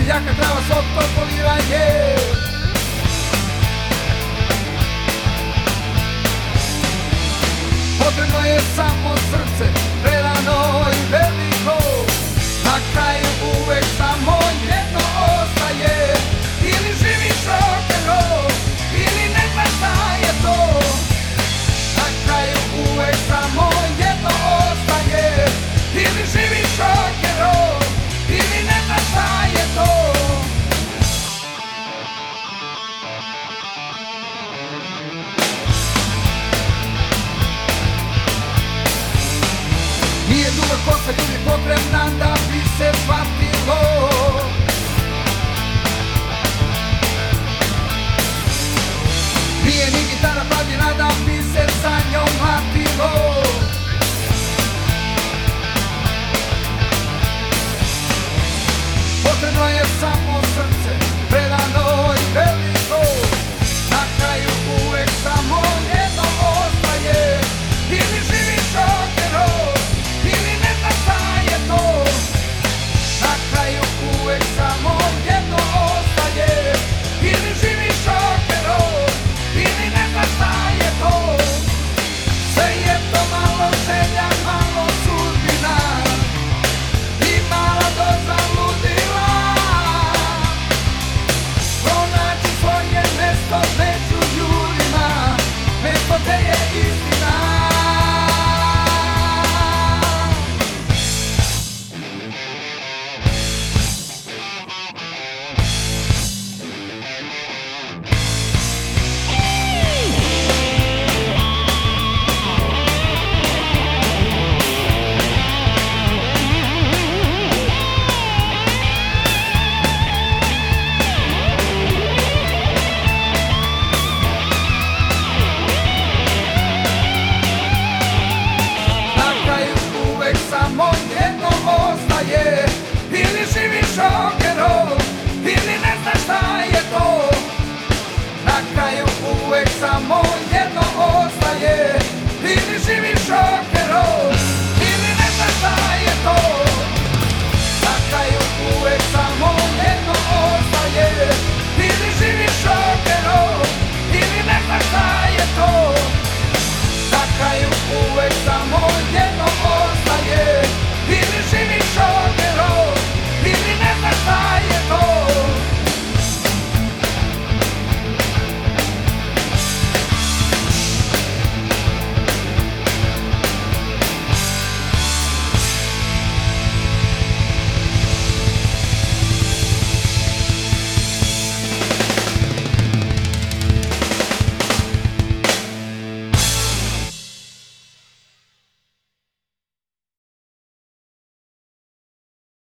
jaka trava s otpoliranje. Potrebno je samo srce, predano i veliko. Na kraju uvek samo jedno ostaje. Ili živiš rock'n'roll, ili ne znaš šta je to. Na kraju uvek samo jedno ostaje. Ili živiš rock'n'roll, ili ne znaš šta je to. Nije duga kosa ljudi potrebna da bi se shvatilo. Nije ni gitara pravljena da bi se sa njom mlatilo. Potrebno je samo